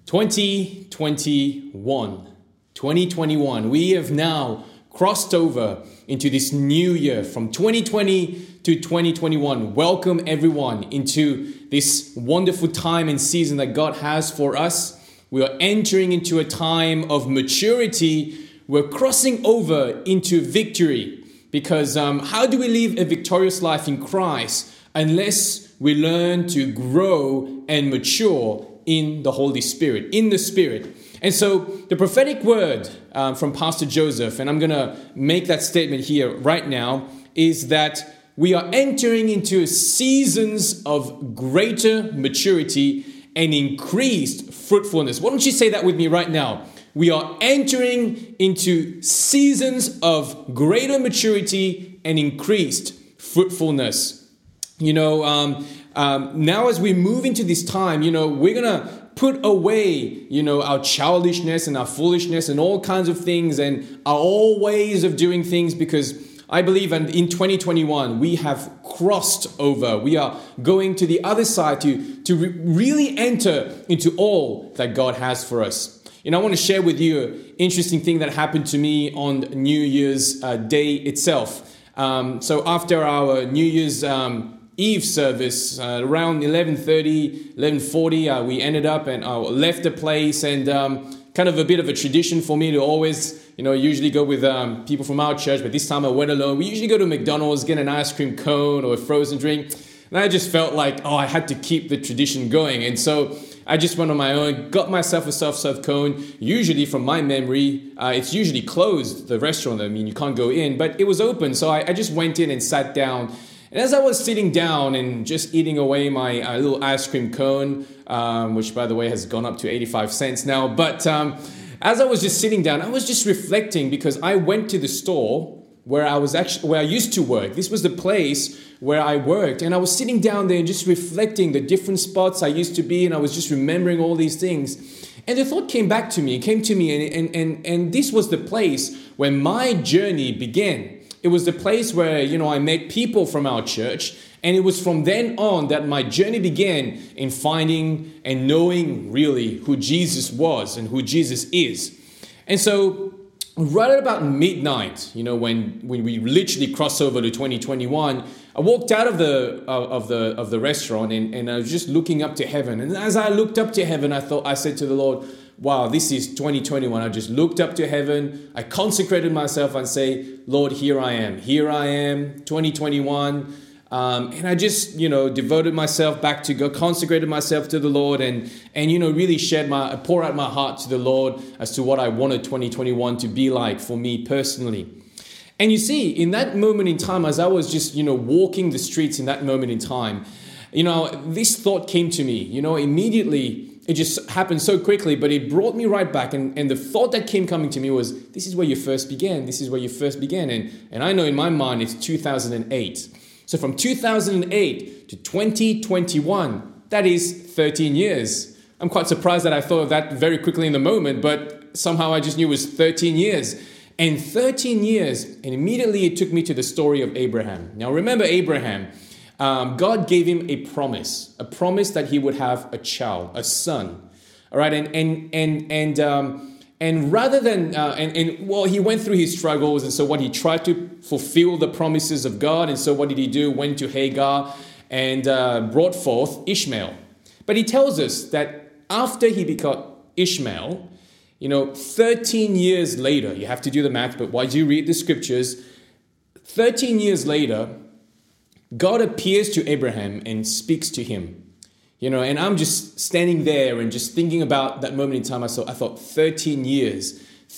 2021. We have now crossed over into this new year from 2020 to 2021. Welcome everyone into this wonderful time and season that God has for us. We are entering into a time of maturity. We're crossing over into victory because how do we live a victorious life in Christ unless we learn to grow and mature in the Holy Spirit, in the Spirit? And so the prophetic word from Pastor Joseph, and I'm going to make that statement here right now, is that we are entering into seasons of greater maturity and increased fruitfulness. Why don't you say that with me right now? We are entering into seasons of greater maturity and increased fruitfulness. Now as we move into this time, we're going to put away, our childishness and our foolishness and all kinds of things and our old ways of doing things, because I believe in 2021, we have crossed over. We are going to the other side to really enter into all that God has for us. I want to share with you an interesting thing that happened to me on New Year's Day itself. So after our New Year's Eve service, around 11:40, we ended up and left the place, and kind of a bit of a tradition for me to always, usually go with people from our church, but this time I went alone. We usually go to McDonald's, get an ice cream cone or a frozen drink, and I just felt like, I had to keep the tradition going, and so I just went on my own, got myself a self-serve cone. Usually, from my memory, it's usually closed, the restaurant. You can't go in, but it was open, so I just went in and sat down. And as I was sitting down and just eating away my little ice cream cone, which, by the way, has gone up to 85 cents now. But as I was just sitting down, I was just reflecting, because I went to the store where I used to work. This was the place where I worked. And I was sitting down there and just reflecting the different spots I used to be. And I was just remembering all these things. And the thought came to me, and this was the place where my journey began. It was the place where, I met people from our church, and it was from then on that my journey began in finding and knowing really who Jesus was and who Jesus is. And so right at about midnight, when we literally crossed over to 2021, I walked out of the restaurant and I was just looking up to heaven. And as I looked up to heaven, I said to the Lord, wow, this is 2021. I just looked up to heaven. I consecrated myself and say, Lord, here I am, 2021. And I just, devoted myself back to God, consecrated myself to the Lord, and really pour out my heart to the Lord as to what I wanted 2021 to be like for me personally. And you see, in that moment in time, as I was just, walking the streets in that moment in time, this thought came to me, immediately. It just happened so quickly, but it brought me right back. And the thought that coming to me was, this is where you first began. This is where you first began. And I know in my mind, it's 2008. So from 2008 to 2021, that is 13 years. I'm quite surprised that I thought of that very quickly in the moment, but somehow I just knew it was 13 years. And 13 years, and immediately it took me to the story of Abraham. Now remember Abraham. God gave him a promise that he would have a child, a son. All right. And rather than, he went through his struggles. And so what he tried to fulfill the promises of God. And so what did he do? Went to Hagar and brought forth Ishmael. But he tells us that after he begot Ishmael, 13 years later, you have to do the math, but while you read the scriptures, 13 years later, God appears to Abraham and speaks to him, and I'm just standing there and just thinking about that moment in time. I thought 13 years,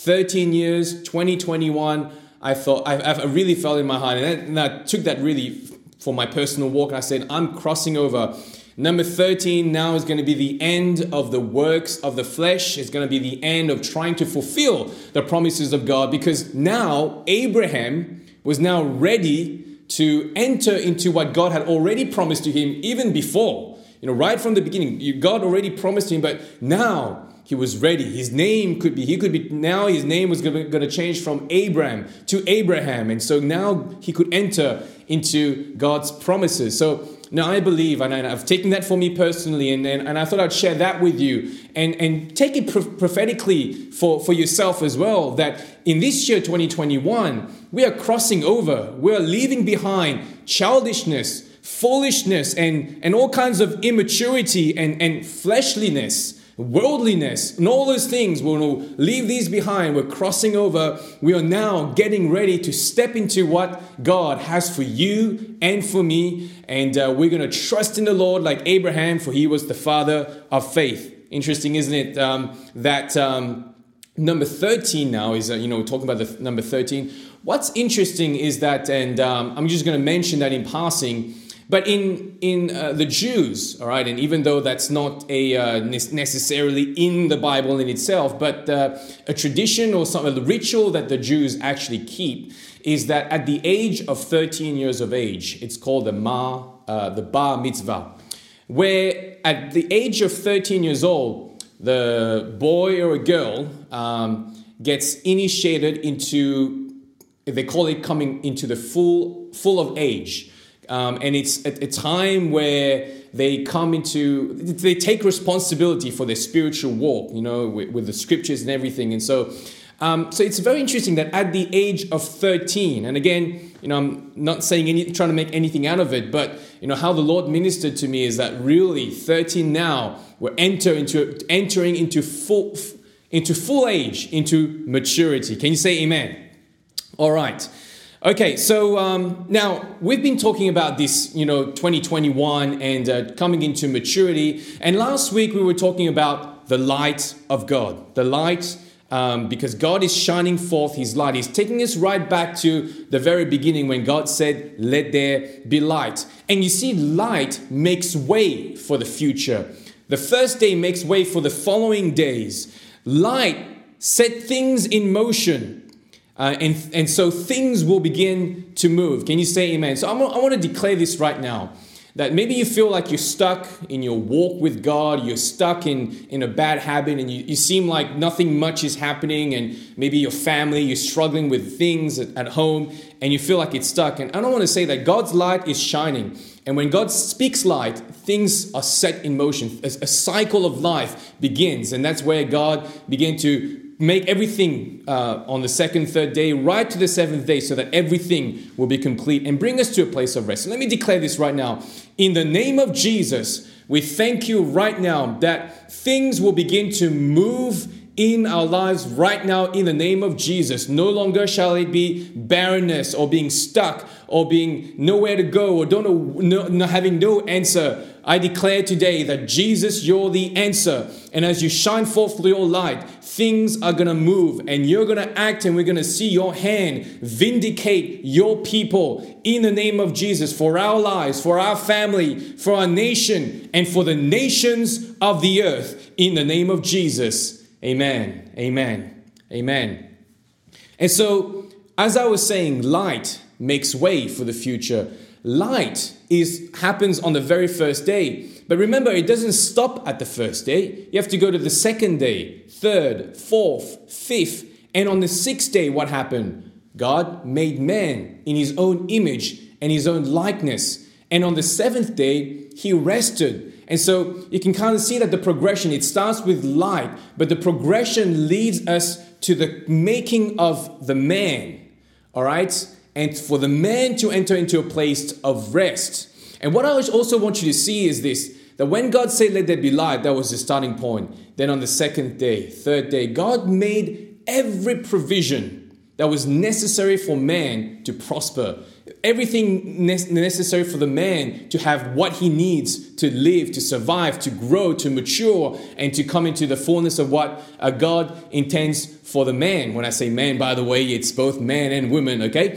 2021. I really felt in my heart, and I took that really for my personal walk. And I said, I'm crossing over. Number 13 now is going to be the end of the works of the flesh. It's going to be the end of trying to fulfill the promises of God, because now Abraham was now ready to enter into what God had already promised to him even before. Right from the beginning, God already promised him, but now he was ready. His name his name was going to change from Abram to Abraham. And so now he could enter into God's promises. So Now, I believe, and I've taken that for me personally, and I thought I'd share that with you, and take it prophetically for yourself as well, that in this year, 2021, we are crossing over. We are leaving behind childishness, foolishness, and all kinds of immaturity and fleshliness, worldliness, and all those things. We'll leave these behind. We're crossing over. We are now getting ready to step into what God has for you and for me. And we're going to trust in the Lord like Abraham, for he was the father of faith. Interesting, isn't it? That number 13 now is, we're talking about the number 13. What's interesting is that, and I'm just going to mention that in passing, but in the Jews, all right, and even though that's not necessarily in the Bible in itself, but a tradition or a ritual that the Jews actually keep is that at the age of 13 years of age, it's called the bar mitzvah, where at the age of 13 years old, the boy or a girl gets initiated into, they call it coming into the full of age. And it's a time where they take responsibility for their spiritual walk, with the scriptures and everything. And so it's very interesting that at the age of 13, and again, I'm not saying trying to make anything out of it, but how the Lord ministered to me is that really 13 now, we're entering into full age, into maturity. Can you say amen? All right. Okay, so now we've been talking about this, 2021 and coming into maturity. And last week we were talking about the light of God. The light, because God is shining forth His light. He's taking us right back to the very beginning when God said, "Let there be light." And you see, light makes way for the future. The first day makes way for the following days. Light set things in motion. And so things will begin to move. Can you say amen? So I want to declare this right now, that maybe you feel like you're stuck in your walk with God, you're stuck in a bad habit, and you seem like nothing much is happening, and maybe your family, you're struggling with things at home, and you feel like it's stuck. And I don't want to say that God's light is shining. And when God speaks light, things are set in motion. A cycle of life begins, and that's where God began to make everything on the second, third day, right to the seventh day, so that everything will be complete and bring us to a place of rest. So let me declare this right now. In the name of Jesus, we thank you right now that things will begin to move in our lives right now in the name of Jesus. No longer shall it be barrenness or being stuck or being nowhere to go or having no answer. I declare today that Jesus, you're the answer. And as you shine forth your light, things are going to move and you're going to act, and we're going to see your hand vindicate your people in the name of Jesus, for our lives, for our family, for our nation, and for the nations of the earth in the name of Jesus. Amen. Amen. Amen. And so, as I was saying, light makes way for the future. Light happens on the very first day. But remember, it doesn't stop at the first day. You have to go to the second day, third, fourth, fifth. And on the sixth day, what happened? God made man in His own image and His own likeness. And on the seventh day, He rested. And so you can kind of see that the progression, it starts with light, but the progression leads us to the making of the man. All right? And for the man to enter into a place of rest. And what I also want you to see is this, that when God said, "Let there be light," that was the starting point. Then on the second day, third day, God made every provision that was necessary for man to prosper. Everything necessary for the man to have what he needs to live, to survive, to grow, to mature, and to come into the fullness of what God intends for the man. When I say man, by the way, it's both man and woman, okay?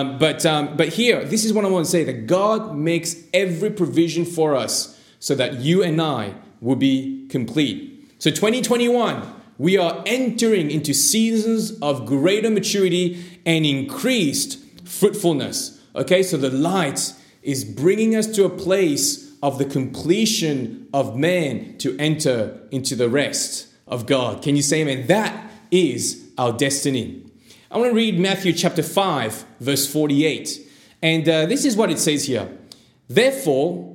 But here, this is what I want to say, that God makes every provision for us so that you and I will be complete. So 2021, we are entering into seasons of greater maturity and increased fruitfulness. Okay, so the light is bringing us to a place of the completion of man to enter into the rest of God. Can you say amen? That is our destiny. I want to read Matthew chapter 5, verse 48. And this is what it says here. "Therefore,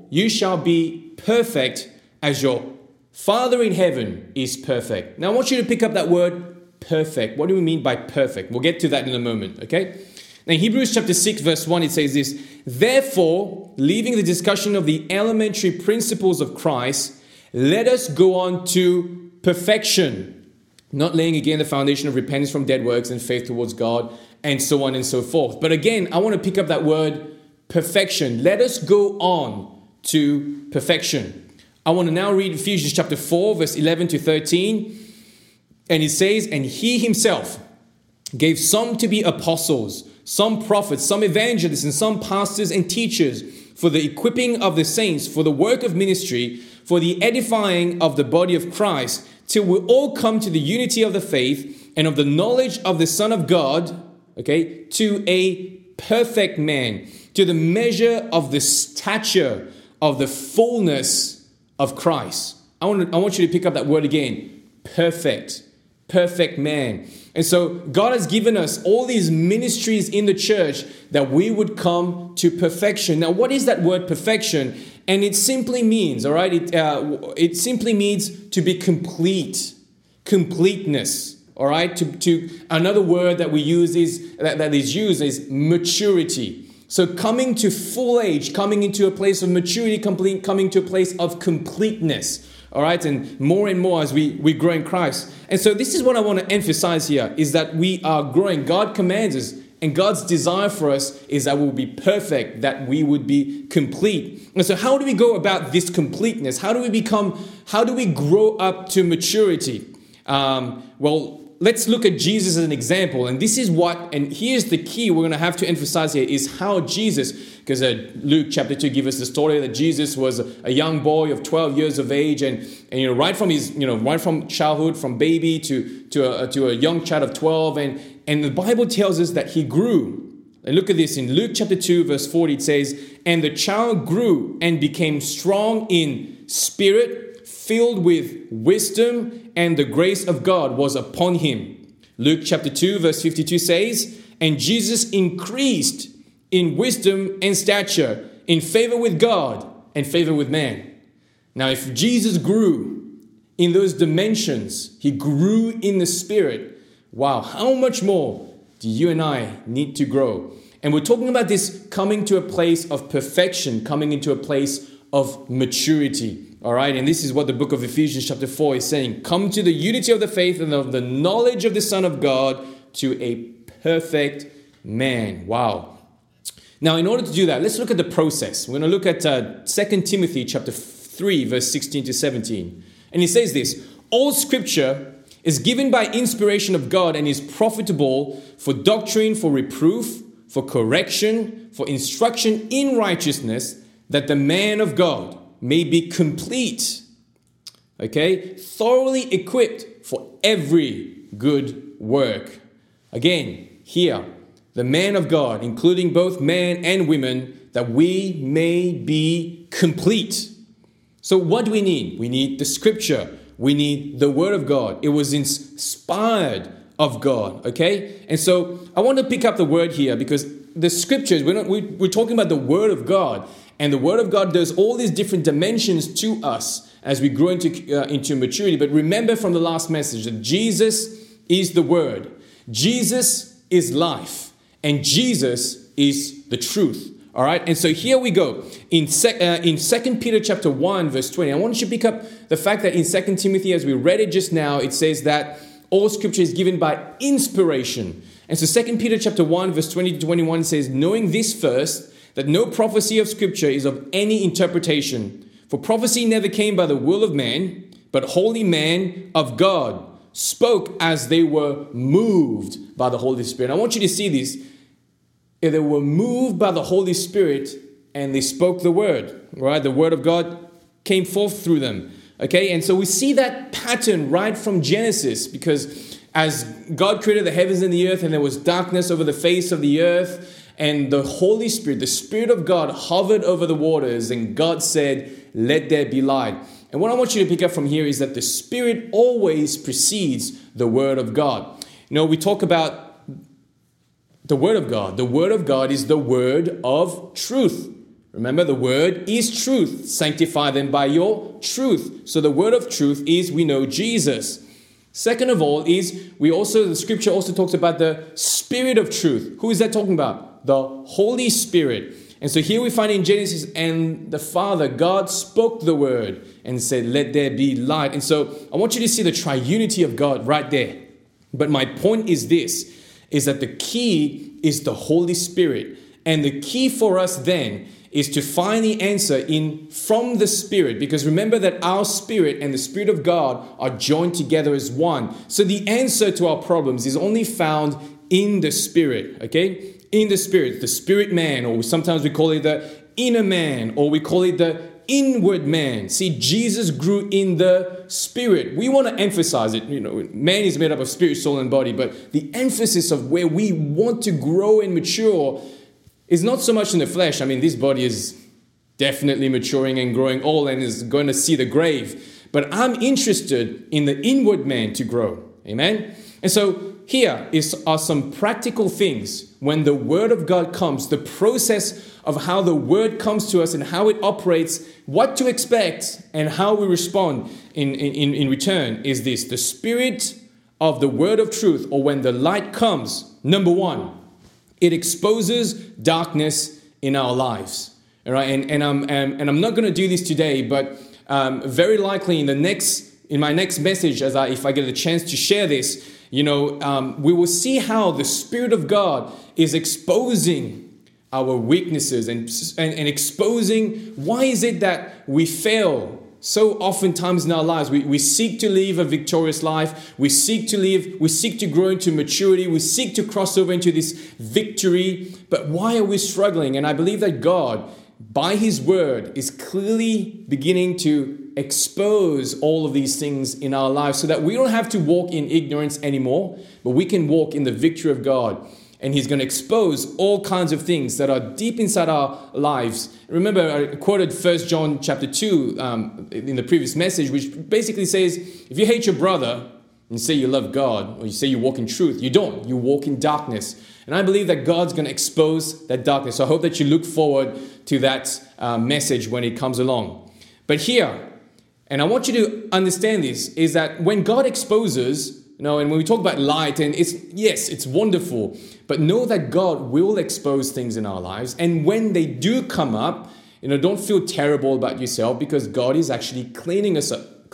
you shall be perfect as your Father in heaven is perfect. Now I want you to pick up that word perfect. What do we mean by perfect? We'll get to that in a moment, okay? Now in Hebrews chapter 6 verse 1 it says this, therefore, leaving the discussion of the elementary principles of Christ, let us go on to perfection, not laying again the foundation of repentance from dead works and faith towards God, and so on and so forth. But again, I want to pick up that word perfection. Let us go on to perfection. I want to now read Ephesians chapter 4, verse 11 to 13. And it says, and he himself gave some to be apostles, some prophets, some evangelists, and some pastors and teachers for the equipping of the saints, for the work of ministry, for the edifying of the body of Christ, till we all come to the unity of the faith and of the knowledge of the Son of God, okay, to a perfect man, to the measure of the stature of the fullness of Christ. I want you to pick up that word again. Perfect man. And so God has given us all these ministries in the church that we would come to perfection. Now, what is that word perfection? And it simply means, all right, it simply means to be complete, completeness. All right, to another word that we use is that is used is maturity. So coming to full age, coming into a place of maturity, coming to a place of completeness. All right, and more as we grow in Christ. And so this is what I want to emphasize here, is that we are growing. God commands us, and God's desire for us is that we'll be perfect, that we would be complete. And so how do we go about this completeness? How do we grow up to maturity? Let's look at Jesus as an example. And this is and here's the key we're going to have to emphasize here is how Jesus, because Luke chapter 2 gives us the story that Jesus was a young boy of 12 years of age. And right from childhood, from baby to a young child of 12. And the Bible tells us that he grew. And look at this in Luke chapter 2, verse 40, it says, and the child grew and became strong in spirit, filled with wisdom, and the grace of God was upon him. Luke chapter 2 verse 52 says, and Jesus increased in wisdom and stature, in favor with God and favor with man. Now, if Jesus grew in those dimensions, he grew in the spirit, wow, how much more do you and I need to grow? And we're talking about this coming to a place of perfection, coming into a place of maturity. All right, and this is what the book of Ephesians chapter 4 is saying. Come to the unity of the faith and of the knowledge of the Son of God, to a perfect man. Wow. Now, in order to do that, let's look at the process. We're going to look at 2 Timothy chapter 3, verse 16 to 17. And it says this, all scripture is given by inspiration of God and is profitable for doctrine, for reproof, for correction, for instruction in righteousness, that the man of God may be complete, okay, thoroughly equipped for every good work. Again, here, the man of God, including both men and women, that we may be complete. So what do we need? We need the scripture. We need the word of God. It was inspired of God, okay? And so I want to pick up the word here because the scriptures, we're talking about the word of God. And the word of God does all these different dimensions to us as we grow into maturity. But remember from the last message that Jesus is the word. Jesus is life. And Jesus is the truth. All right. And so here we go. In 2 Peter chapter 1, verse 20, I want you to pick up the fact that in 2 Timothy, as we read it just now, it says that all scripture is given by inspiration. And so 2 Peter chapter 1, verse 20 to 21 says, knowing this first, that no prophecy of scripture is of any interpretation. For prophecy never came by the will of man, but holy men of God spoke as they were moved by the Holy Spirit. I want you to see this. If they were moved by the Holy Spirit and they spoke the word, right? The word of God came forth through them. Okay, and so we see that pattern right from Genesis, because as God created the heavens and the earth, and there was darkness over the face of the earth, and the Holy Spirit, the Spirit of God, hovered over the waters, and God said, let there be light. And what I want you to pick up from here is that the Spirit always precedes the Word of God. We talk about the Word of God. The Word of God is the word of truth. Remember, the word is truth. Sanctify them by your truth. So the word of truth is, we know, Jesus. Second of all is, the scripture also talks about the Spirit of truth. Who is that talking about? The Holy Spirit. And so here we find in Genesis, and the Father, God spoke the word and said, let there be light. And so I want you to see the triunity of God right there. But my point is this, is that the key is the Holy Spirit. And the key for us then is to find the answer from the Spirit. Because remember that our spirit and the Spirit of God are joined together as one. So the answer to our problems is only found in the Spirit, okay? In the spirit man, or sometimes we call it the inner man, or we call it the inward man. See, Jesus grew in the Spirit. We want to emphasize it. Man is made up of spirit, soul, and body, but the emphasis of where we want to grow and mature is not so much in the flesh. I mean, this body is definitely maturing and growing old and is going to see the grave. But I'm interested in the inward man to grow. Amen? And so here are some practical things when the Word of God comes, the process of how the Word comes to us and how it operates, what to expect and how we respond in return is this. The Spirit of the Word of truth, or when the light comes, number one, it exposes darkness in our lives. All right, and I'm not going to do this today, but very likely in my next message, if I get a chance to share this, we will see how the Spirit of God is exposing our weaknesses and exposing why is it that we fail so oftentimes in our lives. We seek to live a victorious life. We seek to grow into maturity. We seek to cross over into this victory. But why are we struggling? And I believe that God, by His Word, is clearly beginning to expose all of these things in our lives so that we don't have to walk in ignorance anymore, but we can walk in the victory of God. And He's going to expose all kinds of things that are deep inside our lives. Remember, I quoted 1 John chapter 2 in the previous message, which basically says, if you hate your brother and say you love God, or you say you walk in truth, you don't. You walk in darkness. And I believe that God's going to expose that darkness. So I hope that you look forward to that message when it comes along. But here, and I want you to understand this, is that when God exposes, and when we talk about light, and it's wonderful, but know that God will expose things in our lives. And when they do come up, don't feel terrible about yourself, because God is actually cleaning us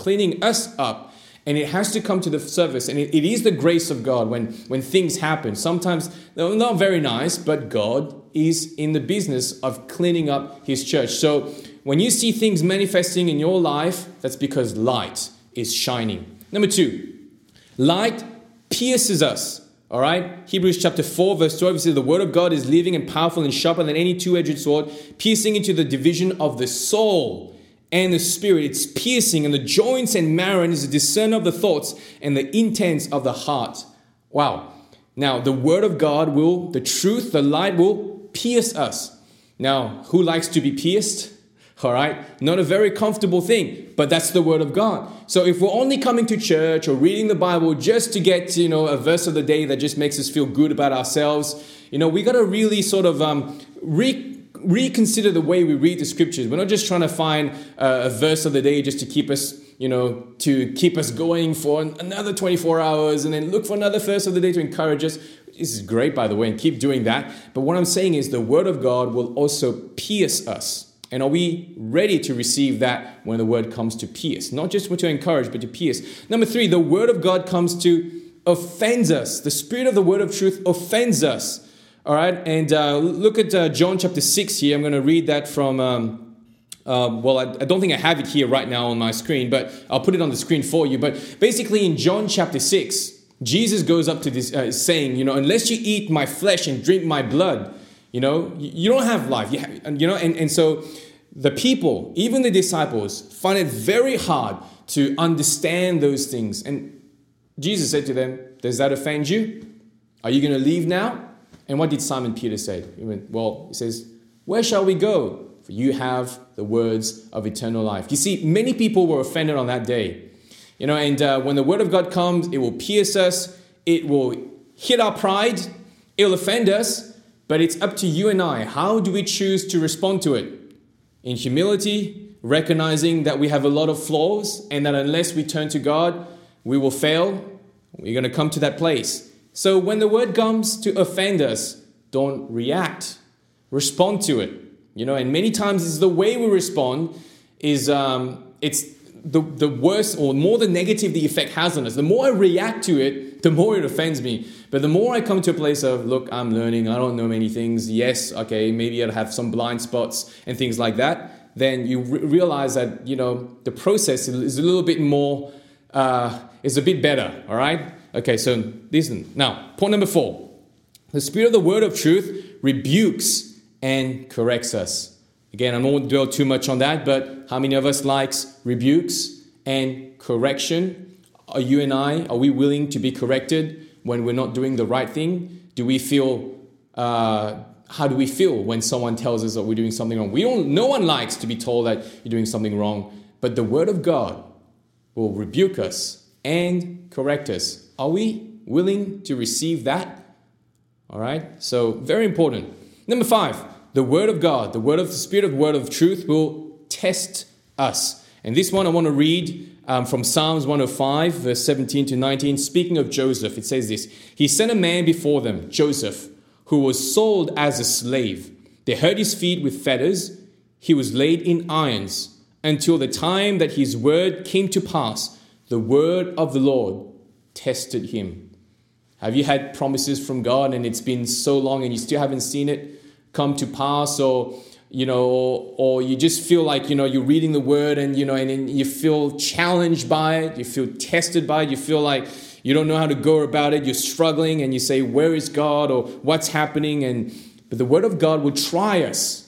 up. And it has to come to the surface. And it is the grace of God when things happen. Sometimes they're not very nice, but God is in the business of cleaning up His church. So when you see things manifesting in your life, that's because light is shining. Number 2, light pierces us. All right? Hebrews chapter 4 verse 12 says, the word of God is living and powerful and sharper than any two-edged sword, piercing into the division of the soul and the spirit. It's piercing, and the joints and marrow, and is a discerner of the thoughts and the intents of the heart. Wow. Now, the word of God the truth, the light will pierce us. Now, who likes to be pierced? All right, not a very comfortable thing, but that's the word of God. So if we're only coming to church or reading the Bible just to get, a verse of the day that just makes us feel good about ourselves, we got to really sort of reconsider the way we read the scriptures. We're not just trying to find a verse of the day just to keep us, to keep us going for another 24 hours and then look for another verse of the day to encourage us. This is great, by the way, and keep doing that. But what I'm saying is the word of God will also pierce us. And are we ready to receive that when the word comes to pierce? Not just to encourage, but to pierce. Number 3, the word of God comes to offend us. The Spirit of the word of truth offends us. All right, and look at John chapter 6 here. I'm going to read that from, I don't think I have it here right now on my screen, but I'll put it on the screen for you. But basically in John chapter 6, Jesus goes up to this saying, unless you eat my flesh and drink my blood, you don't have life. And so the people, even the disciples, find it very hard to understand those things. And Jesus said to them, does that offend you? Are you going to leave now? And what did Simon Peter say? He says, where shall we go? For you have the words of eternal life. You see, many people were offended on that day. And when the word of God comes, it will pierce us. It will hit our pride. It will offend us. But it's up to you and I. How do we choose to respond to it? in humility, recognizing that we have a lot of flaws and that unless we turn to God, we will fail. We're going to come to that place. So when the word comes to offend us, don't react. Respond to it. And many times it's the way we respond is it's the worse or more the negative the effect has on us. The more I react to it, the more it offends me. But the more I come to a place of, look, I'm learning, I don't know many things. Yes, okay, maybe I'll have some blind spots and things like that. Then you realize that, the process is a little bit more, is a bit better, all right? Okay, so listen. Now, point number 4. The Spirit of the word of truth rebukes and corrects us. Again, I won't dwell too much on that, but how many of us likes rebukes and correction? Are you and I, are we willing to be corrected when we're not doing the right thing? Do we feel, how do we feel when someone tells us that we're doing something wrong? No one likes to be told that you're doing something wrong, but the word of God will rebuke us and correct us. Are we willing to receive that? All right, so very important. Number 5, the word of God, the word of the Spirit of the word of truth will test us. And this one I want to read from Psalms 105, verse 17 to 19. Speaking of Joseph, it says this: He sent a man before them, Joseph, who was sold as a slave. They hurt his feet with fetters. He was laid in irons until the time that his word came to pass. The word of the Lord tested him. Have you had promises from God and it's been so long and you still haven't seen it come to pass, or you just feel like, you're reading the word and you feel challenged by it, you feel tested by it, you feel like you don't know how to go about it, you're struggling and you say, where is God, or what's happening? But the word of God will try us,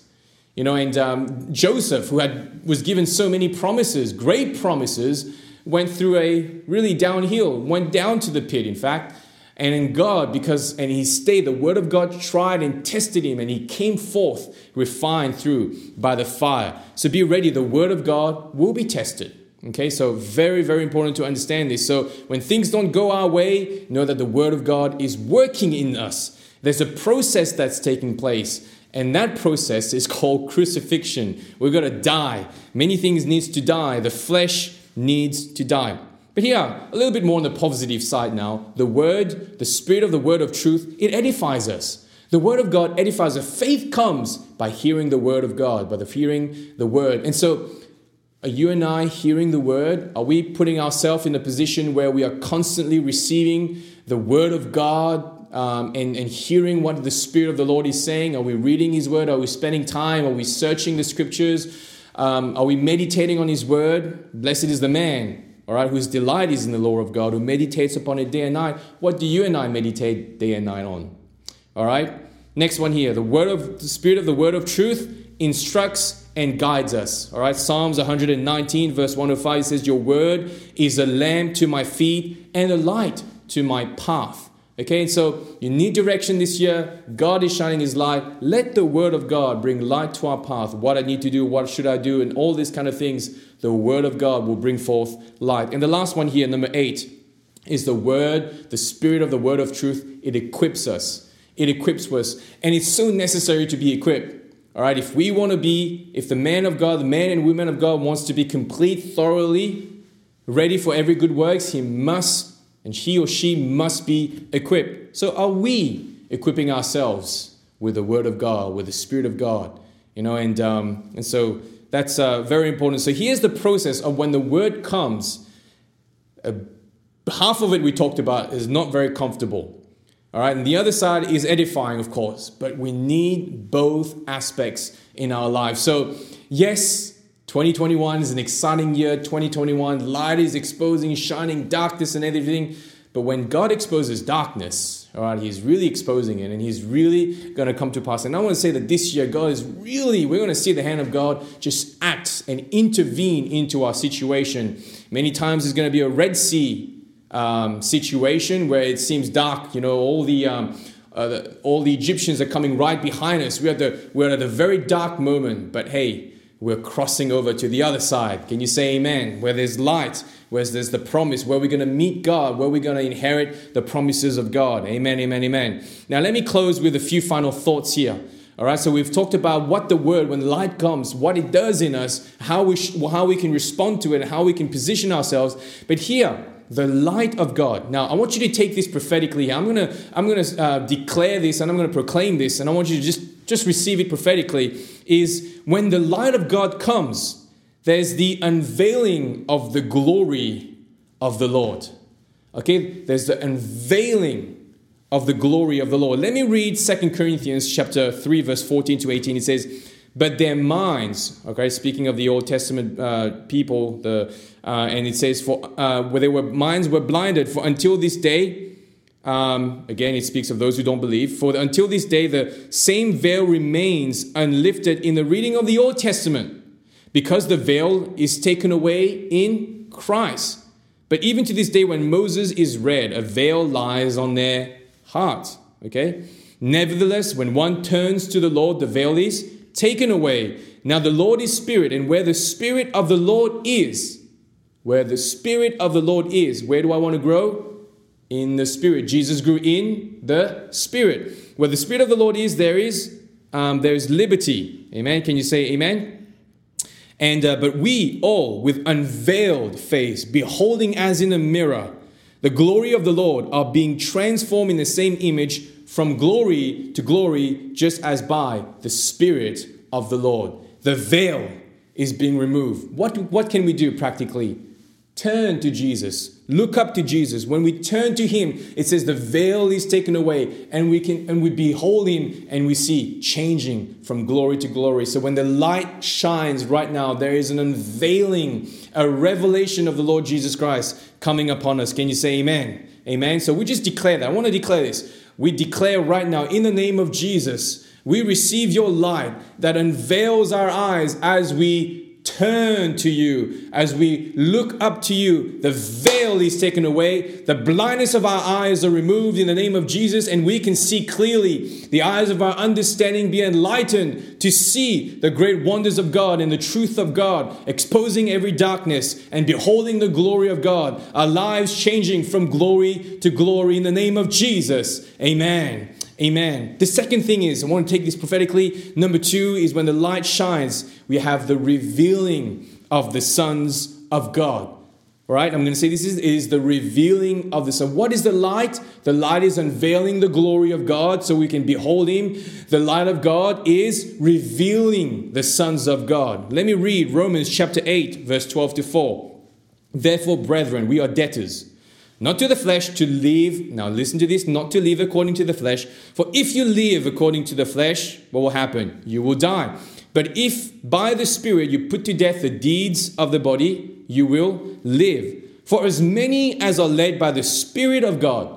and Joseph, who was given so many promises, great promises, went through a really downhill, went down to the pit, in fact. And in God, and he stayed, the word of God tried and tested him, and he came forth refined through by the fire. So be ready, the word of God will be tested. Okay, so very, very important to understand this. So when things don't go our way, know that the word of God is working in us. There's a process that's taking place, and that process is called crucifixion. We're going to die. Many things needs to die. The flesh needs to die. But here, a little bit more on the positive side now. The word, the Spirit of the word of truth, it edifies us. The word of God edifies us. Faith comes by hearing the word of God, by hearing the word. And so, are you and I hearing the word? Are we putting ourselves in a position where we are constantly receiving the word of God and hearing what the Spirit of the Lord is saying? Are we reading his word? Are we spending time? Are we searching the scriptures? Are we meditating on his word? Blessed is the man, all right, whose delight is in the law of God, who meditates upon it day and night. What do you and I meditate day and night on? All right. Next one here. The Spirit of the word of truth instructs and guides us. All right. Psalms 119 verse 105 says, your word is a lamp to my feet and a light to my path. Okay, and so you need direction this year. God is shining his light. Let the word of God bring light to our path. What I need to do, what should I do, and all these kind of things. The word of God will bring forth light. And the last one here, number 8, is the word, the Spirit of the word of truth. It equips us. It equips us. And it's so necessary to be equipped. All right, if the man of God, the man and woman of God wants to be complete, thoroughly ready for every good works, he or she must be equipped. So are we equipping ourselves with the word of God, with the Spirit of God? And so that's very important. So here's the process of when the word comes. Half of it we talked about is not very comfortable. All right, and the other side is edifying, of course. But we need both aspects in our lives. So yes, 2021 is an exciting year. 2021, light is exposing, shining darkness and everything. But when God exposes darkness, all right, he's really exposing it and he's really going to come to pass. And I want to say that this year, we're going to see the hand of God just act and intervene into our situation. Many times it's going to be a Red Sea situation where it seems dark. All the Egyptians are coming right behind us. We're at a very dark moment. But hey, we're crossing over to the other side. Can you say amen? Where there's light, where there's the promise, where we're going to meet God, where we're going to inherit the promises of God. Amen, amen, amen. Now, let me close with a few final thoughts here. All right, so we've talked about what the word, when light comes, what it does in us, how we can respond to it, and how we can position ourselves. But here, the light of God. Now, I want you to take this prophetically. I'm gonna declare this, and I'm gonna proclaim this, and I want you to just receive it prophetically. Is when the light of God comes, there's the unveiling of the glory of the Lord. Okay, there's the unveiling of the glory of the Lord. Let me read 2 Corinthians chapter 3, verse 14 to 18. It says, but their minds, okay, speaking of the Old Testament people, and it says, for where their minds were blinded, for until this day, again, it speaks of those who don't believe, for until this day, the same veil remains unlifted in the reading of the Old Testament, because the veil is taken away in Christ. But even to this day, when Moses is read, a veil lies on their heart. Okay. Nevertheless, when one turns to the Lord, the veil is taken away. Now the Lord is spirit, and where the spirit of the Lord is, where the spirit of the Lord is, where do I want to grow? In the spirit. Jesus grew in the spirit. Where the spirit of the Lord is, there is liberty. Amen. Can you say amen? And but we all, with unveiled face, beholding as in a mirror the glory of the Lord, are being transformed in the same image from glory to glory, just as by the Spirit of the Lord. The veil is being removed. What can we do practically? Turn to Jesus. Look up to Jesus. When we turn to Him, it says the veil is taken away, and we behold Him, and we see changing from glory to glory. So when the light shines right now, there is an unveiling, a revelation of the Lord Jesus Christ coming upon us. Can you say amen? Amen. So we just declare that. I want to declare this. We declare right now, in the name of Jesus, we receive your light that unveils our eyes as we turn to you, as we look up to you. The veil is taken away. The blindness of our eyes are removed in the name of Jesus, and we can see clearly. The eyes of our understanding be enlightened to see the great wonders of God and the truth of God, exposing every darkness and beholding the glory of God. Our lives changing from glory to glory in the name of Jesus. Amen. Amen. The second thing is, I want to take this prophetically. Number 2 is when the light shines, we have the revealing of the sons of God. All right, I'm going to say this is the revealing of the Son. What is the light? The light is unveiling the glory of God so we can behold Him. The light of God is revealing the sons of God. Let me read Romans chapter 8, verse 12 to 4. Therefore, brethren, we are debtors, not to the flesh, to live. Now listen to this, not to live according to the flesh. For if you live according to the flesh, what will happen? You will die. But if by the Spirit you put to death the deeds of the body, you will live. For as many as are led by the Spirit of God,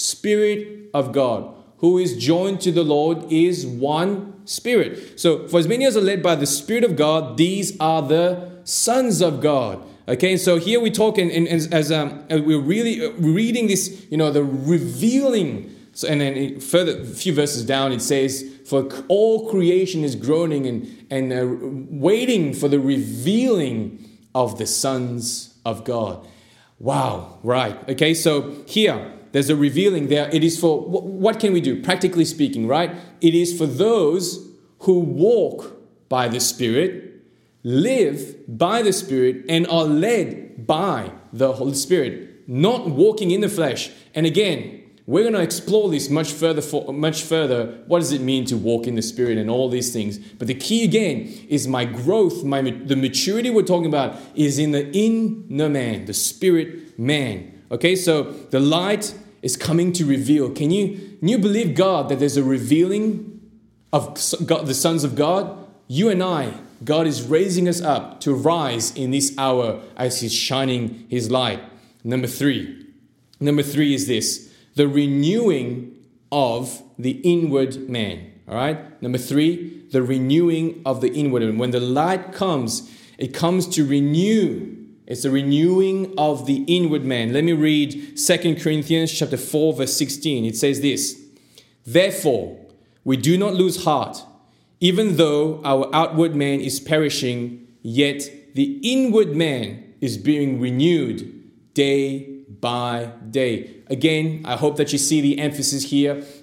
who is joined to the Lord, is one Spirit. So for as many as are led by the Spirit of God, these are the sons of God. Okay, so here we talk, as we're really reading this, the revealing. So, and then further, a few verses down, it says, "For all creation is groaning and waiting for the revealing of the sons of God." Wow, right? Okay, so here there's a revealing there. It is for what can we do, practically speaking, right? It is for those who walk by the Spirit, live by the Spirit, and are led by the Holy Spirit, not walking in the flesh. And again, we're going to explore this much further. What does it mean to walk in the Spirit and all these things? But the key again is my growth, the maturity we're talking about is in the inner man, the spirit man. Okay, so the light is coming to reveal. Can you believe God that there's a revealing of God, the sons of God? You and I, God is raising us up to rise in this hour as He's shining His light. Number three is this: the renewing of the inward man. All right. Number 3, the renewing of the inward man. When the light comes, it comes to renew. It's the renewing of the inward man. Let me read 2 Corinthians chapter 4, verse 16. It says this: "Therefore, we do not lose heart. Even though our outward man is perishing, yet the inward man is being renewed day by day." Again, I hope that you see the emphasis here.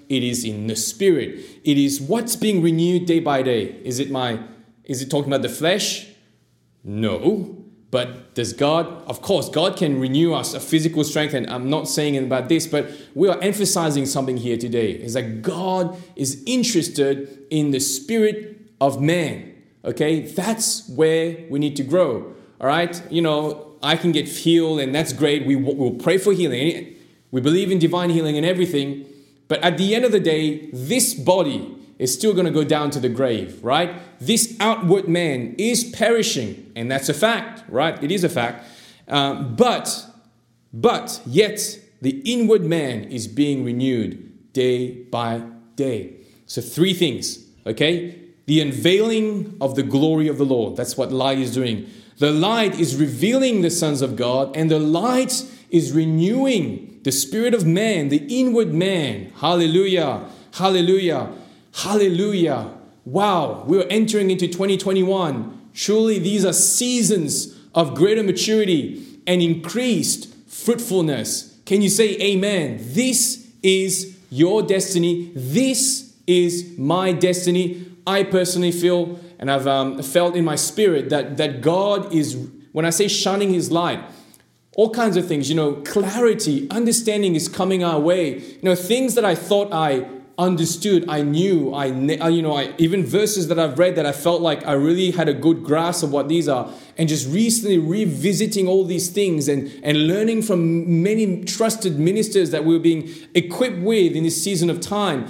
it is in the spirit. It is what's being renewed day by day. Is it talking about the flesh? No. But does God, of course, God can renew us a physical strength, and I'm not saying about this, but we are emphasizing something here today, is that God is interested in the spirit of man, okay? That's where we need to grow, all right? I can get healed, and that's great. We'll pray for healing. We believe in divine healing and everything, but at the end of the day, this body is still going to go down to the grave, right? This outward man is perishing, and that's a fact, right? It is a fact. But yet the inward man is being renewed day by day. So 3 things, okay? The unveiling of the glory of the Lord. That's what light is doing. The light is revealing the sons of God, and the light is renewing the spirit of man, the inward man. Hallelujah. Hallelujah. Hallelujah. Wow, we're entering into 2021. Surely these are seasons of greater maturity and increased fruitfulness. Can you say amen? This is your destiny. This is my destiny. I personally feel, and I've felt in my spirit that God is, when I say shining his light, all kinds of things, clarity, understanding is coming our way. Things that I thought I understood, I knew, even verses that I've read that I felt like I really had a good grasp of what these are, and just recently revisiting all these things and learning from many trusted ministers that we're being equipped with in this season of time.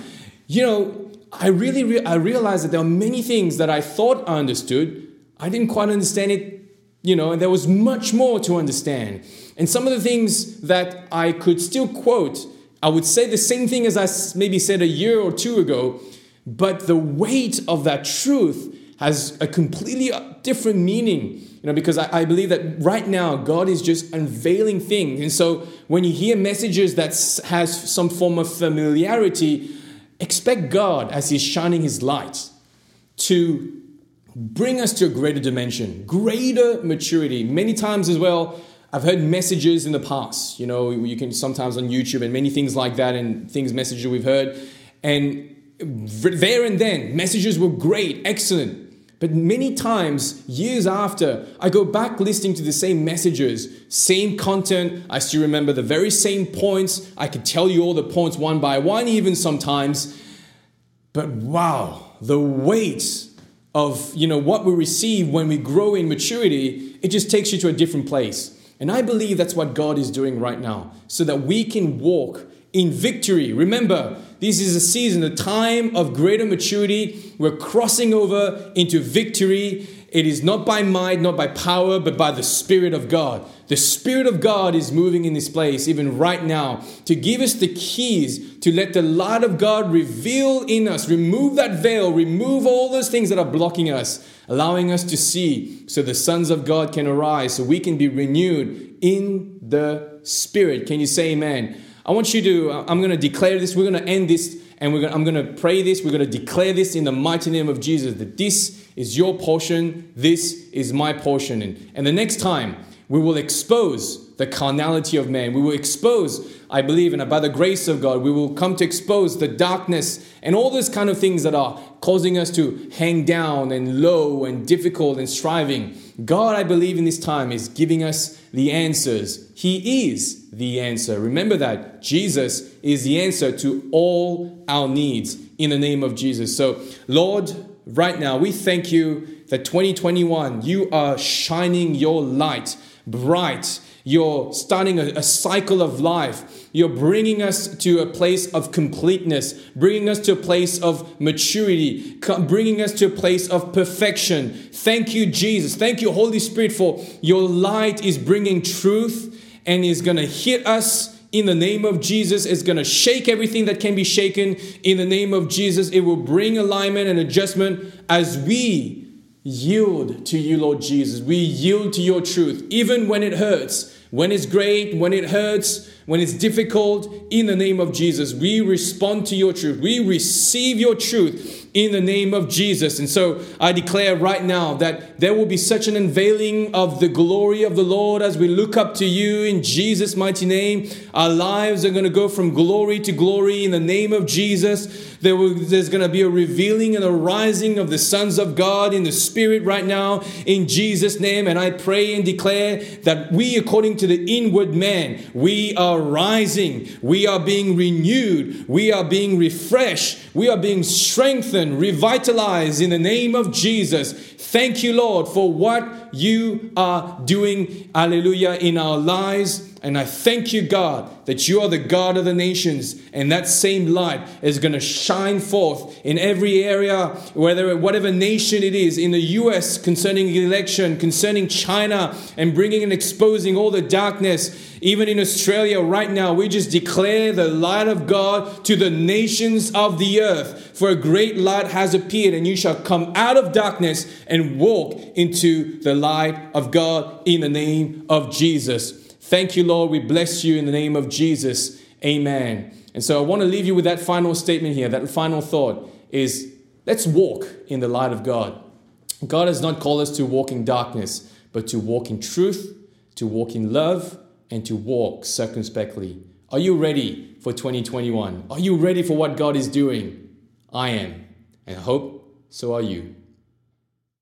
I realized that there are many things that I thought I understood. I didn't quite understand it, and there was much more to understand. And some of the things that I could still quote, I would say the same thing as I maybe said a year or 2 ago, but the weight of that truth has a completely different meaning, because I believe that right now God is just unveiling things. And so when you hear messages that has some form of familiarity, expect God, as he's shining his light, to bring us to a greater dimension, greater maturity. Many times as well, I've heard messages in the past, you can sometimes on YouTube and many things like that, and messages we've heard. And there and then, messages were great, excellent. But many times, years after, I go back listening to the same messages, same content. I still remember the very same points. I could tell you all the points one by one, even sometimes. But wow, the weight of, what we receive when we grow in maturity, it just takes you to a different place. And I believe that's what God is doing right now, so that we can walk in victory. Remember, this is a season, a time of greater maturity. We're crossing over into victory. It is not by might, not by power, but by the Spirit of God. The Spirit of God is moving in this place, even right now, to give us the keys to let the light of God reveal in us, remove that veil, remove all those things that are blocking us, allowing us to see, so the sons of God can arise, so we can be renewed in the Spirit. Can you say amen? I want you to, I'm going to declare this, we're going to end this, and I'm going to pray this, we're going to declare this in the mighty name of Jesus, that this is your portion, this is my portion. And the next time, we will expose the carnality of man. We will expose, I believe, and by the grace of God, we will come to expose the darkness and all those kind of things that are causing us to hang down and low and difficult and striving. God, I believe, in this time is giving us the answers. He is the answer. Remember that. Jesus is the answer to all our needs in the name of Jesus. So, Lord, right now, we thank you that 2021, you are shining your light bright. You're starting a cycle of life. You're bringing us to a place of completeness, bringing us to a place of maturity, bringing us to a place of perfection. Thank you, Jesus. Thank you, Holy Spirit, for your light is bringing truth and is going to hit us in the name of Jesus. It's going to shake everything that can be shaken in the name of Jesus. It will bring alignment and adjustment as we yield to you, Lord Jesus. We yield to your truth, even when it hurts, when it's great, when it hurts, when it's difficult, in the name of Jesus, we respond to your truth. We receive your truth in the name of Jesus. And so I declare right now that there will be such an unveiling of the glory of the Lord as we look up to you in Jesus' mighty name. Our lives are going to go from glory to glory in the name of Jesus. There's going to be a revealing and a rising of the sons of God in the Spirit right now in Jesus' name. And I pray and declare that we, according to the inward man, we are rising. We are being renewed. We are being refreshed. We are being strengthened, revitalized in the name of Jesus. Thank you, Lord, for what you are doing, hallelujah, in our lives. And I thank you, God, that you are the God of the nations, and that same light is going to shine forth in every area, whatever nation it is, in the U.S. concerning the election, concerning China, and bringing and exposing all the darkness. Even in Australia right now, we just declare the light of God to the nations of the earth. For a great light has appeared, and you shall come out of darkness and walk into the light of God in the name of Jesus. Thank you, Lord. We bless you in the name of Jesus. Amen. And so I want to leave you with that final statement here. That final thought is, let's walk in the light of God. God has not called us to walk in darkness, but to walk in truth, to walk in love, and to walk circumspectly. Are you ready for 2021? Are you ready for what God is doing? I am. And I hope so are you.